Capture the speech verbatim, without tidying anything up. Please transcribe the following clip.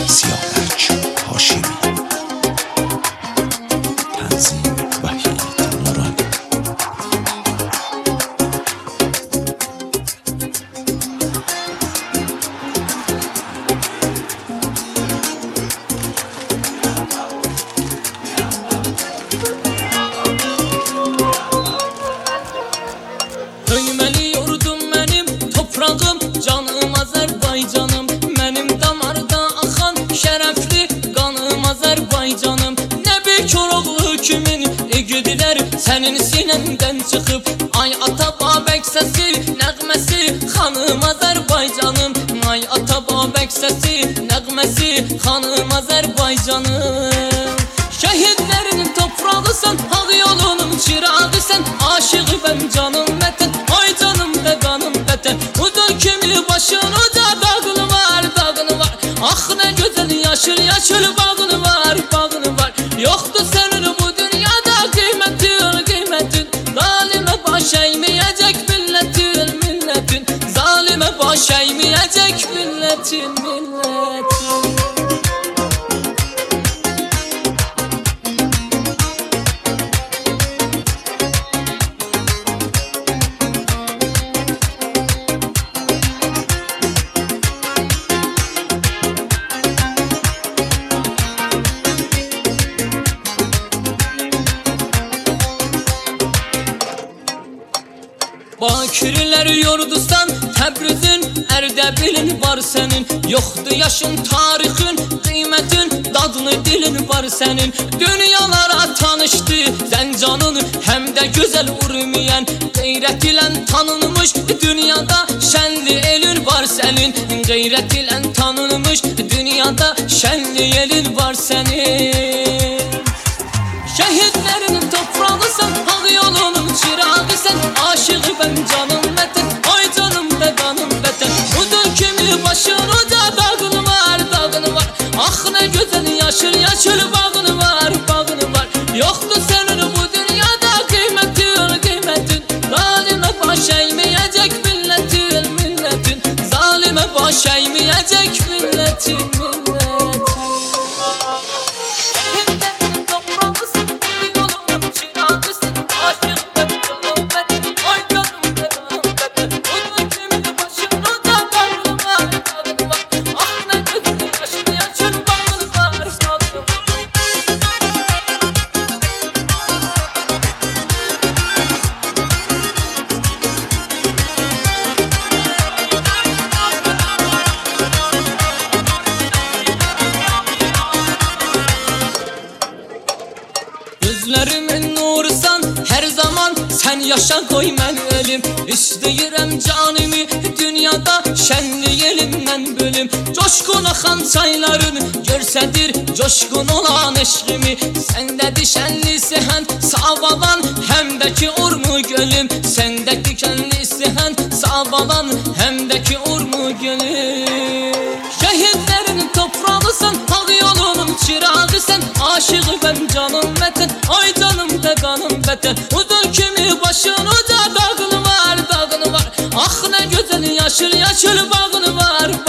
Siyahlak Haşimi. Tənzim Vahid Nurani. Öyməli yurdum mənim, toprağım, canım Azərbaycanım. Mənim damarda axan şərəfli qanım Azərbaycanım. Nə bir Koroğlu kimin igidlər sənin sinəndən çıxıb. Ay ata babək səsi, nəğməsi xanım Azərbaycanım. Ay ata babək səsi, nəğməsi xanım Azərbaycanım. Şəhidlərin toprağısan, haq yolunun çırağısan. Aşığı ben canım vətən, ay canım da qanım vətən. Udur kimi başın uca dağın var, dağın var. Ah nə gözəl yaşıl yaşıl bağın var, bağın var. Yoxdur sənin bu dünyada qiymətin, qiymətin. Zalimə baş əyməyəcək millətin, millətin. Zalimə baş əyməyəcək millətin, millətin. Bakirlər yurdusan, Təbrizin, Ərdəbilin var sənin. Yoxdur yaşın, tarixin, qiymətin, dadlı dilin var sənin. Dünyalara tanışdı Zəncanın, həm də gözəl urmiyen. Qeyrət ilə tanınmış dünyada şənli elin var sənin. Qeyrət ilə tanınmış dünyada şənli elin var sənin. Şəhidlərin toprağısan, haq yolunun çırağısan. Aşığı ben canım vətən, ay canım da qanım vətən. Udur kimi başın uca dağın var, dağın var. Ah nə gözəl yaşıl yaşıl bağın var, bağın var. Yoxdur sənin bu dünyada qiymətin, qiymətin. Zalimə baş əyməyəcək millətin, millətin. Zalimə baş əyməyəcək millətin, millətin. Gözlərimin nurusan, hər zaman sən yaşa qoy mən ölüm. İstəyirəm canımı dünyada şənliyelim mən bölüm. Coşqun axan çayların görsədir coşqun olan eşqimi. Səndədir şənli səhən savalan, həm də ki urmu gölüm. Səndədir şənli səhən savalan, həm də ki urmu gölüm. Şəhidlərin toprağısan, haq yolunun çırağısan. Aşığı ben canım vətən, ay canım da qanım vətən. Udur kimi başın uca dağın var, dağın var. Ah nə gözəl yaşıl yaşıl bağın var,